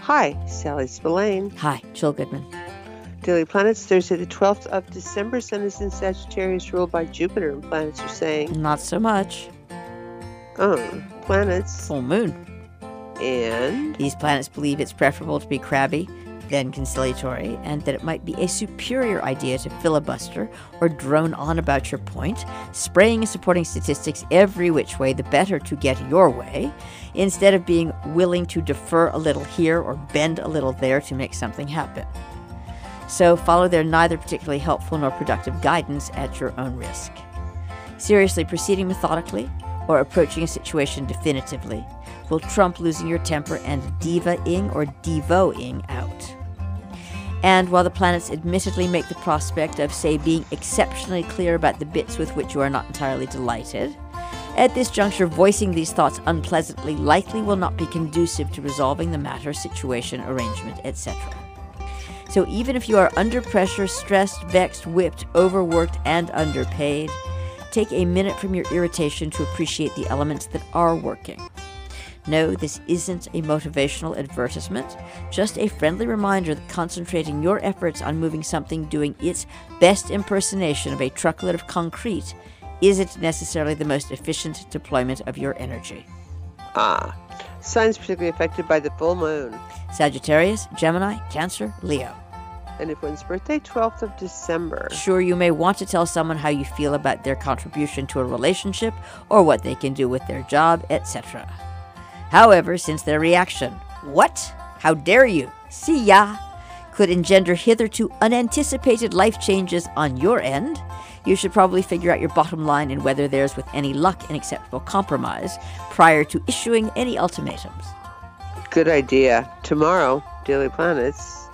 Hi, Sally Spillane. Hi, Jill Goodman. Daily Planets, Thursday the 12th of December. Sun is in Sagittarius, ruled by Jupiter, and planets are saying... Not so much. Oh, planets. Full moon. And? These planets believe it's preferable to be crabby than conciliatory, and that it might be a superior idea to filibuster or drone on about your point, spraying and supporting statistics every which way the better to get your way, instead of being willing to defer a little here or bend a little there to make something happen. So follow their neither particularly helpful nor productive guidance at your own risk. Seriously, proceeding methodically or approaching a situation definitively will trump losing your temper and diva-ing or devo-ing out. And while the planets admittedly make the prospect of, say, being exceptionally clear about the bits with which you are not entirely delighted, at this juncture voicing these thoughts unpleasantly likely will not be conducive to resolving the matter, situation, arrangement, etc. So even if you are under pressure, stressed, vexed, whipped, overworked, and underpaid, take a minute from your irritation to appreciate the elements that are working. No, this isn't a motivational advertisement, just a friendly reminder that concentrating your efforts on moving something doing its best impersonation of a truckload of concrete isn't necessarily the most efficient deployment of your energy. Signs particularly affected by the full moon. Sagittarius, Gemini, Cancer, Leo. And if one's birthday, 12th of December. Sure, you may want to tell someone how you feel about their contribution to a relationship or what they can do with their job, etc. However, since their reaction, "What? How dare you? See ya?" could engender hitherto unanticipated life changes on your end, you should probably figure out your bottom line and whether there's with any luck an acceptable compromise prior to issuing any ultimatums. Good idea. Tomorrow, Daily Planets.